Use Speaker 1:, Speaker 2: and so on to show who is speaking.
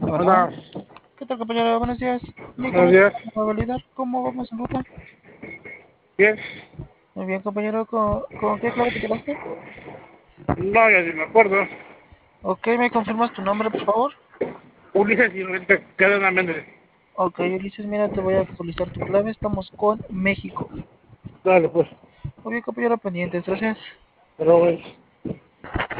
Speaker 1: Hola,
Speaker 2: Hola,
Speaker 1: ¿qué tal compañero? Buenos días.
Speaker 2: buenos
Speaker 1: Dígame,
Speaker 2: días.
Speaker 1: ¿cómo va a validar? ¿Cómo vamos en ruta?
Speaker 2: Bien.
Speaker 1: Muy bien compañero, ¿con qué clave te quedaste?
Speaker 2: No, ya ni me acuerdo.
Speaker 1: Ok, ¿me confirmas tu nombre por favor?
Speaker 2: Ulises y Enrique Cadena Méndez.
Speaker 1: Ok, Ulises, mira, te voy a actualizar tu clave, estamos con México.
Speaker 2: Dale, pues.
Speaker 1: Muy bien compañero, pendientes, gracias.
Speaker 2: Pero,